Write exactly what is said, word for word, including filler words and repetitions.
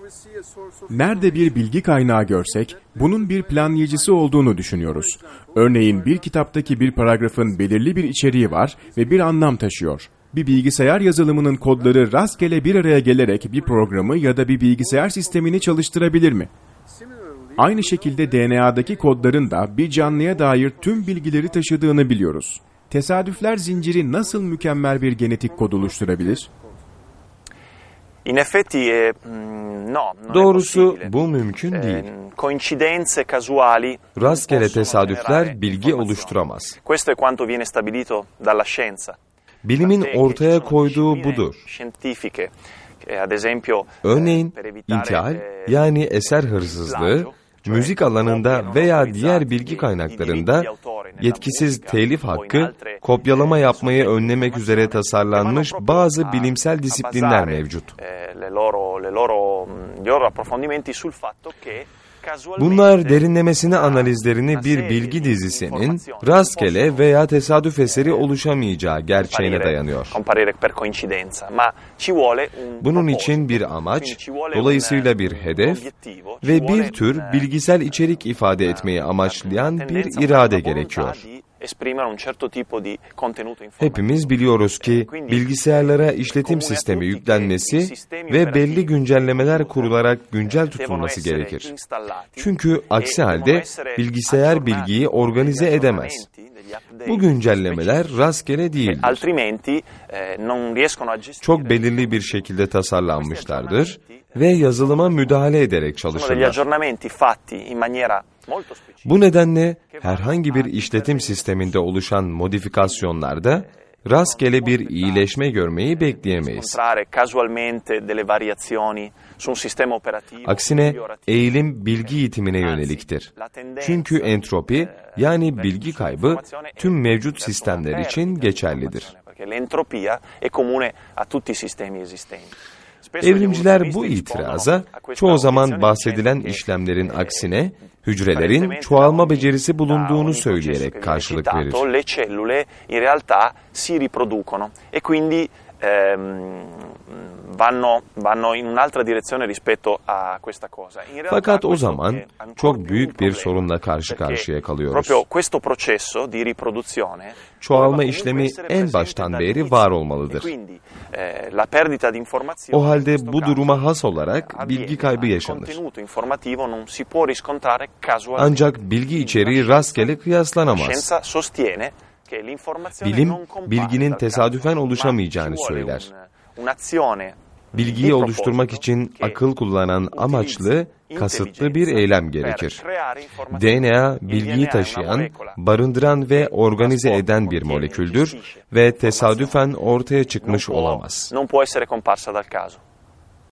Nerede bir bilgi kaynağı görsek, bunun bir planlayıcısı olduğunu düşünüyoruz. Örneğin bir kitaptaki bir paragrafın belirli bir içeriği var ve bir anlam taşıyor. Bir bilgisayar yazılımının kodları rastgele bir araya gelerek bir programı ya da bir bilgisayar sistemini çalıştırabilir mi? Aynı şekilde D N A'daki kodların da bir canlıya dair tüm bilgileri taşıdığını biliyoruz. Tesadüfler zinciri nasıl mükemmel bir genetik kod oluşturabilir? Doğrusu bu mümkün değil. Rastgele tesadüfler bilgi oluşturamaz. Bilimin ortaya koyduğu budur. Örneğin intihal yani eser hırsızlığı, müzik alanında veya diğer bilgi kaynaklarında yetkisiz telif hakkı, kopyalama yapmayı önlemek üzere tasarlanmış bazı bilimsel disiplinler mevcut. Bunlar derinlemesine analizlerini bir bilgi dizisinin rastgele veya tesadüf eseri oluşamayacağı gerçeğine dayanıyor. Bunun için bir amaç, dolayısıyla bir hedef ve bir tür bilgisel içerik ifade etmeyi amaçlayan bir irade gerekiyor. Hepimiz biliyoruz ki bilgisayarlara işletim sistemi yüklenmesi ve belli güncellemeler kurularak güncel tutulması gerekir. Çünkü aksi halde bilgisayar bilgiyi organize edemez. Bu güncellemeler rastgele değildir. Çok belirli bir şekilde tasarlanmışlardır ve yazılıma müdahale ederek çalışırlar. Bu nedenle herhangi bir işletim sisteminde oluşan modifikasyonlarda rastgele bir iyileşme görmeyi bekleyemeyiz. Aksine eğilim bilgi yitimine yöneliktir. Çünkü entropi yani bilgi kaybı tüm mevcut sistemler için geçerlidir. Evrimciler bu itiraza çoğu zaman bahsedilen işlemlerin aksine hücrelerin çoğalma becerisi bulunduğunu söyleyerek karşılık verir. Fakat o zaman çok büyük bir sorunla karşı karşıya kalıyoruz. Çoğalma işlemi en baştan beri var olmalıdır. O halde bu duruma has olarak bilgi kaybı yaşanır. Ancak bilgi içeriği rastgele kıyaslanamaz. Bilim, bilginin tesadüfen oluşamayacağını söyler. Bilgiyi oluşturmak için akıl kullanan amaçlı, kasıtlı bir eylem gerekir. D N A, bilgiyi taşıyan, barındıran ve organize eden bir moleküldür ve tesadüfen ortaya çıkmış olamaz.